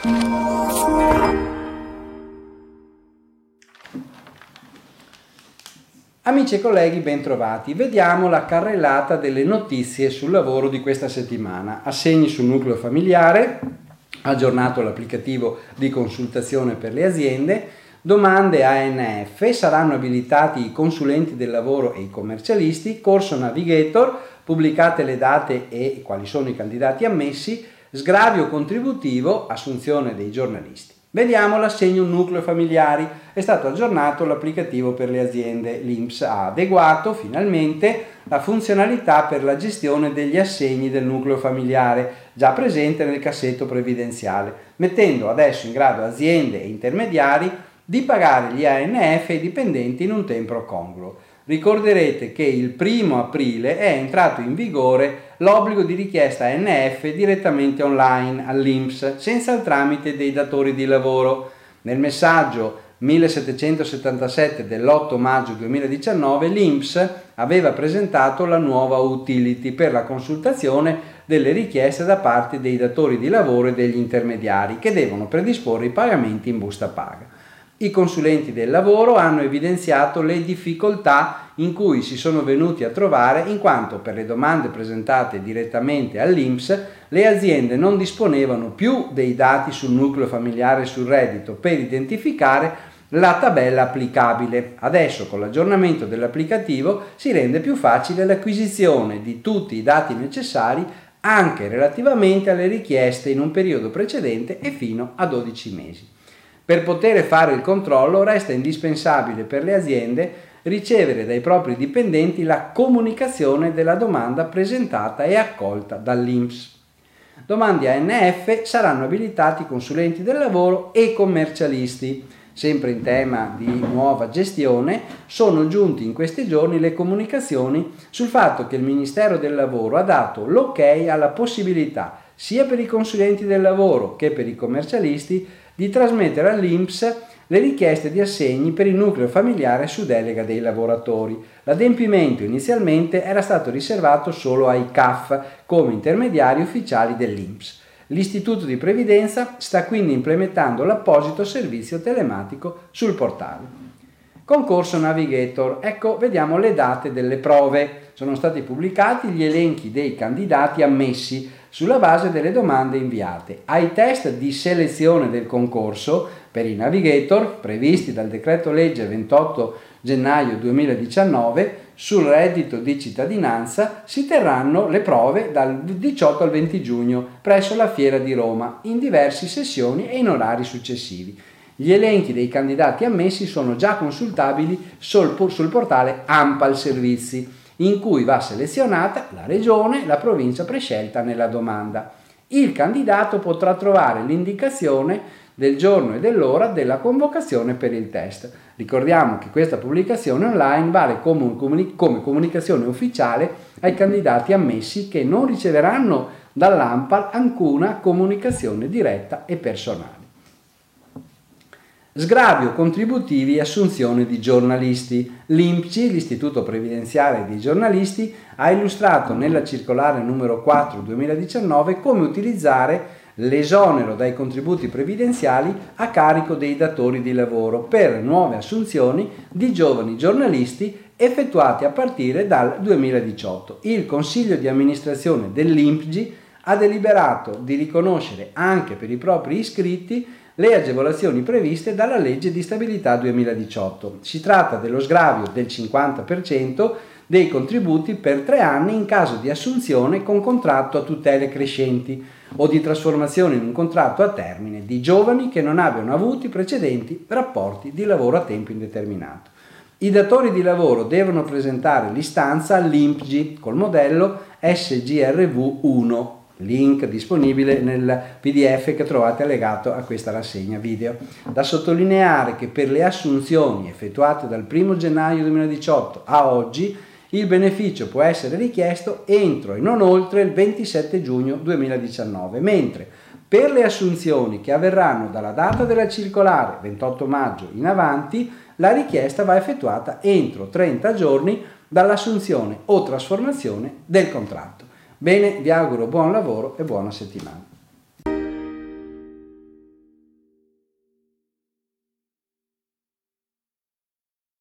Amici e colleghi, bentrovati. Vediamo la carrellata delle notizie sul lavoro di questa settimana. Assegni sul nucleo familiare, aggiornato l'applicativo di consultazione per le aziende, domande ANF, saranno abilitati i consulenti del lavoro e i commercialisti, corso Navigator, pubblicate le date e quali sono i candidati ammessi, sgravio contributivo, assunzione dei giornalisti. Vediamo l'assegno nucleo familiari. È stato aggiornato l'applicativo per le aziende. L'INPS ha adeguato finalmente la funzionalità per la gestione degli assegni del nucleo familiare, già presente nel cassetto previdenziale, mettendo adesso in grado aziende e intermediari di pagare gli ANF ai dipendenti in un tempo congruo. Ricorderete che il 1° aprile è entrato in vigore l'obbligo di richiesta ANF direttamente online all'INPS, senza il tramite dei datori di lavoro. Nel messaggio 1777 dell'8 maggio 2019 l'INPS aveva presentato la nuova utility per la consultazione delle richieste da parte dei datori di lavoro e degli intermediari che devono predisporre i pagamenti in busta paga. I consulenti del lavoro hanno evidenziato le difficoltà in cui si sono venuti a trovare in quanto per le domande presentate direttamente all'INPS le aziende non disponevano più dei dati sul nucleo familiare e sul reddito per identificare la tabella applicabile. Adesso con l'aggiornamento dell'applicativo si rende più facile l'acquisizione di tutti i dati necessari anche relativamente alle richieste in un periodo precedente e fino a 12 mesi. Per poter fare il controllo resta indispensabile per le aziende ricevere dai propri dipendenti la comunicazione della domanda presentata e accolta dall'INPS. Domande ANF saranno abilitati consulenti del lavoro e commercialisti. Sempre in tema di nuova gestione, sono giunti in questi giorni le comunicazioni sul fatto che il Ministero del Lavoro ha dato l'ok alla possibilità, sia per i consulenti del lavoro che per i commercialisti, di trasmettere all'INPS le richieste di assegni per il nucleo familiare su delega dei lavoratori. L'adempimento inizialmente era stato riservato solo ai CAF come intermediari ufficiali dell'INPS. L'Istituto di Previdenza sta quindi implementando l'apposito servizio telematico sul portale. Concorso Navigator. Ecco, vediamo le date delle prove. Sono stati pubblicati gli elenchi dei candidati ammessi sulla base delle domande inviate. Ai test di selezione del concorso per i Navigator, previsti dal decreto legge 28 gennaio 2019 sul reddito di cittadinanza, si terranno le prove dal 18 al 20 giugno presso la Fiera di Roma in diverse sessioni e in orari successivi. Gli elenchi dei candidati ammessi sono già consultabili sul portale ANPAL Servizi, in cui va selezionata la regione e la provincia prescelta nella domanda. Il candidato potrà trovare l'indicazione del giorno e dell'ora della convocazione per il test. Ricordiamo che questa pubblicazione online vale come comunicazione ufficiale ai candidati ammessi che non riceveranno dall'ANPAL alcuna comunicazione diretta e personale. Sgravio contributivi e assunzione di giornalisti. L'INPGI, l'Istituto Previdenziale dei Giornalisti, ha illustrato nella circolare numero 4 2019 come utilizzare l'esonero dai contributi previdenziali a carico dei datori di lavoro per nuove assunzioni di giovani giornalisti effettuate a partire dal 2018. Il Consiglio di amministrazione dell'INPGI ha deliberato di riconoscere anche per i propri iscritti le agevolazioni previste dalla legge di stabilità 2018. Si tratta dello sgravio del 50% dei contributi per 3 anni in caso di assunzione con contratto a tutele crescenti o di trasformazione in un contratto a termine di giovani che non abbiano avuto precedenti rapporti di lavoro a tempo indeterminato. I datori di lavoro devono presentare l'istanza all'INPGI col modello SGRV1, link disponibile nel PDF che trovate allegato a questa rassegna video. Da sottolineare che per le assunzioni effettuate dal 1 gennaio 2018 a oggi il beneficio può essere richiesto entro e non oltre il 27 giugno 2019, mentre per le assunzioni che avverranno dalla data della circolare 28 maggio in avanti, la richiesta va effettuata entro 30 giorni dall'assunzione o trasformazione del contratto. Bene, vi auguro buon lavoro e buona settimana.